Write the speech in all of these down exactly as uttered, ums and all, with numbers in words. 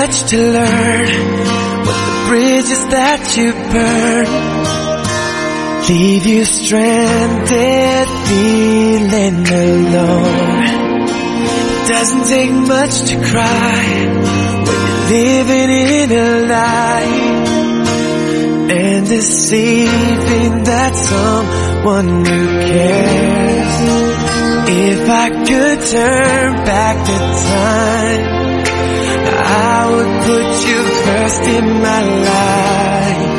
much to learn with the bridges that you burn. Leave you stranded, feeling alone. It doesn't take much to cry when you're living in a lie and deceiving that someone who cares. If I could turn back the time, I would put you first in my life.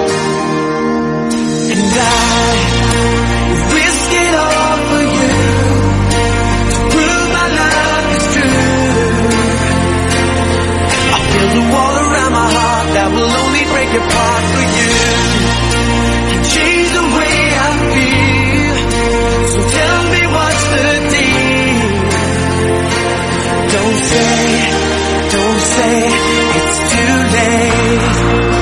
And I risk it all for you to prove my love is true. I'll build a wall around my heart that will only break apart for you. Can change the way I feel, so tell me what's the deal. Don't say, don't say it's too late.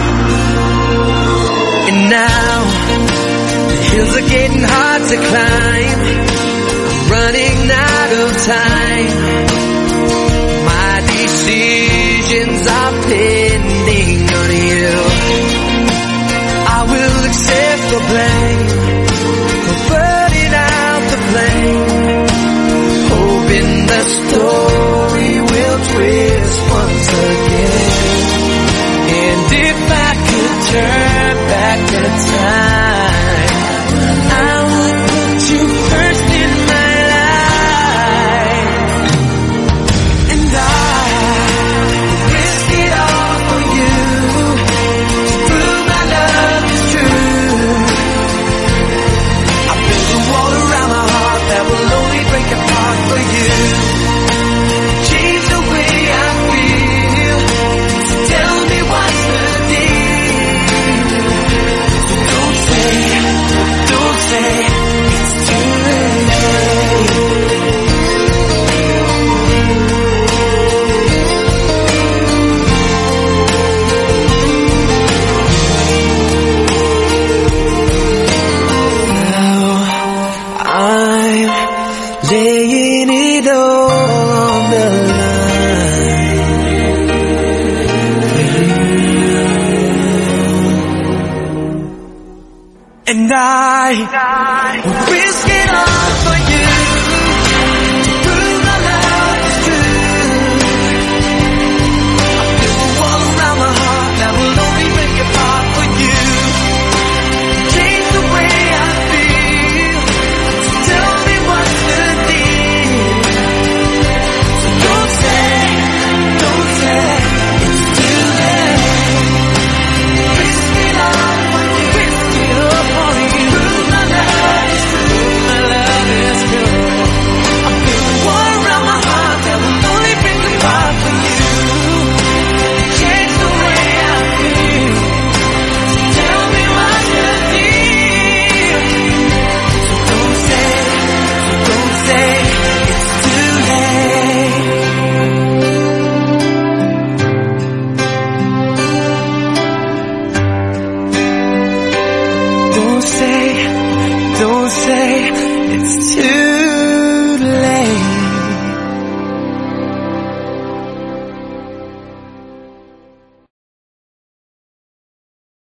And now the hills are getting hard to climb. I'm running out of time. My decisions are pending on you. I will accept the blame for burning out the flame, hoping the story will twist once again. And if I could turn back the time, I would put you first in my life. And I risk it all for you to prove my love is true. I build a wall around my heart that will only break apart for you. Change the way I feel, so tell me what's the deal. So don't say, don't say it's too late. Now I'm laying it all on the line for you. And I will risk it all for you to prove my love is true. I'll build a wall around my heart that will only break apart for you. Change the way I feel, so tell me what's the deal. So don't say, don't say it's too late. Risk it all for you, risk it all for you. Prove my love is true, my love is true. I'll build a wall around my heart that will only break apart for you. Change the way I feel, so tell me what's the deal. So don't say, don't say it's too late. Don't say, don't say